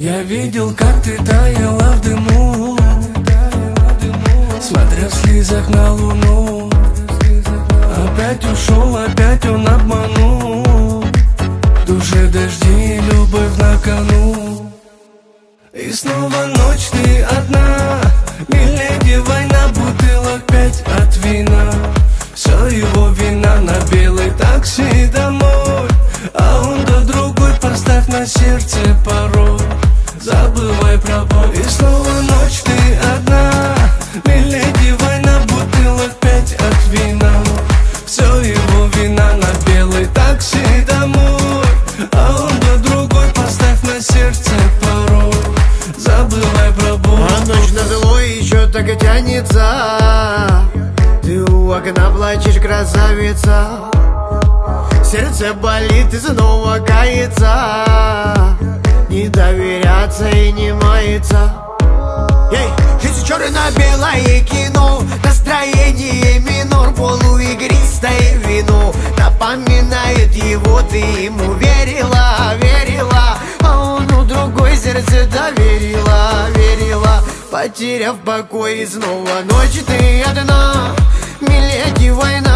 Я видел, как ты таяла в дыму, смотря в слезах на луну. Опять ушел, опять он обманул. В душе дожди и любовь на кону. И снова ночь, ты одна. Миледи, война, бутылок 5 от вина. Все его вина, на белой такси домой. А он до другой, поставь на сердце порой. Забывай про боль. И снова ночь, ты одна. Миледи, война, бутылок 5 от вина. Все его вина, на белой такси домой. А он до другой, поставь на сердце порой. Забывай про боль. А ночь на злой еще так и тянется. Ты у окна плачешь, красавица. Сердце болит и снова кается. Не доверяться и не мается. Эй, жизнь черно-белое кино. Настроение минор, полуигристое вино. Напоминает его, ты ему верила, верила. А он у другой сердце доверила, верила. Потеряв покой, и снова ночь, ты одна. Миледи, война,